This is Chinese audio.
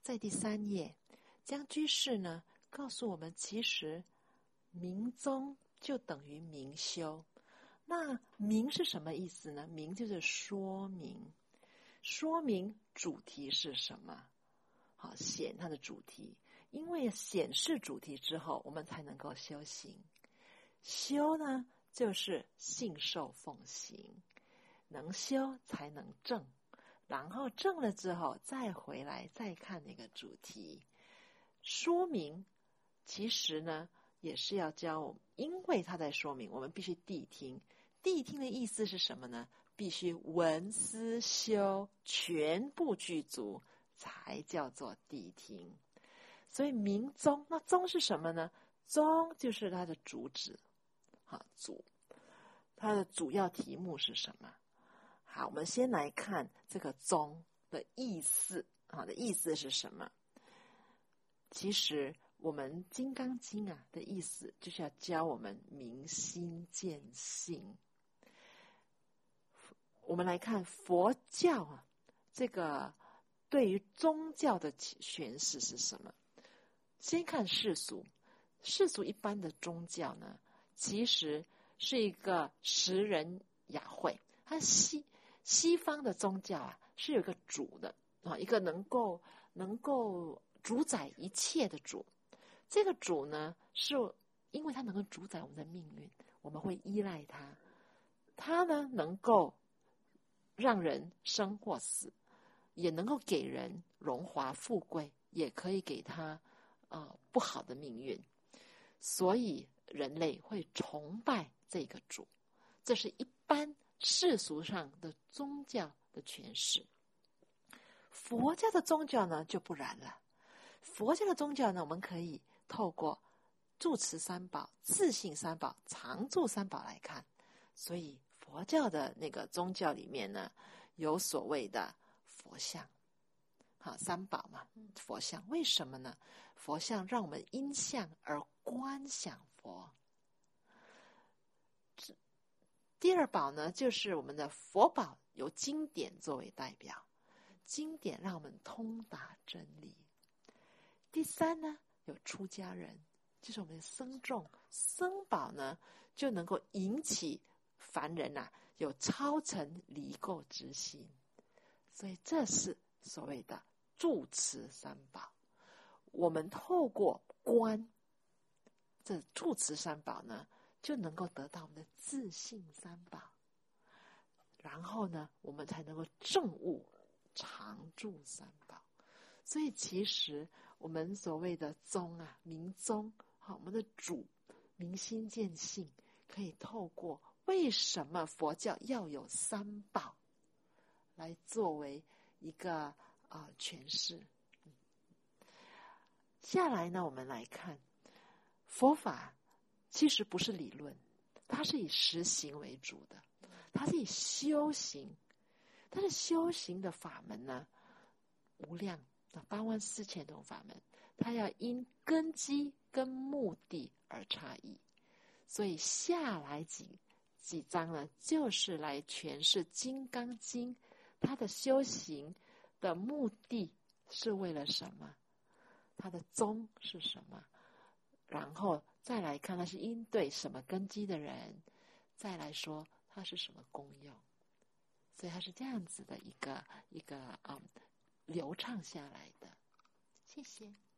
在第3页，江居士呢告诉我们，其实明宗就等于明修。那明是什么意思呢？明就是说明，说明主题是什么。好，显它的主题，因为显示主题之后，我们才能够修行。修呢，就是信受奉行，能修才能正，然后正了之后，再回来再看那个主题。说明其实呢，也是要教我们，因为他在说明，我们必须谛听。谛听的意思是什么呢？必须闻思修全部具足，才叫做谛听。所以明宗，那宗是什么呢？宗就是它的主旨，它的主要题目是什么？好，我们先来看这个宗的意思，的意思是什么？其实我们《金刚经》的意思就是要教我们明心见性。我们来看佛教这个对于宗教的诠释是什么？先看世俗，世俗一般的宗教呢，其实是一个食人雅会。它西方的宗教是有一个主的一个能够主宰一切的主。这个主呢，是因为它能够主宰我们的命运，我们会依赖它。它呢，能够让人生或死，也能够给人荣华富贵，也可以给他不好的命运。所以人类会崇拜这个主，这是一般世俗上的宗教的诠释。佛教的宗教呢就不然了。佛教的宗教呢，我们可以透过住持三宝、自性三宝、常住三宝来看。所以佛教的那个宗教里面呢，有所谓的佛像，三宝嘛，佛像。为什么呢？佛像让我们因相而观想佛。第二宝呢，就是我们的佛宝，由经典作为代表，经典让我们通达真理。第三呢，有出家人，就是我们的僧众，僧宝呢就能够引起凡人有超尘离垢之心。所以这是所谓的住持三宝。我们透过观这住持三宝呢，就能够得到我们的自性三宝，然后呢，我们才能够证悟常住三宝。所以其实我们所谓的宗明宗，我们的主明心见性，可以透过为什么佛教要有三宝来作为一个诠释。下来呢，我们来看佛法其实不是理论，它是以实行为主的，它是以修行。它的修行的法门呢，无量84000种法门，它要因根基跟目的而差异。所以下来几章呢，就是来诠释《金刚经》，它的修行的目的是为了什么，它的宗是什么，然后再来看它是因对什么根基的人，再来说它是什么功用。所以它是这样子的一个流畅下来的。谢谢。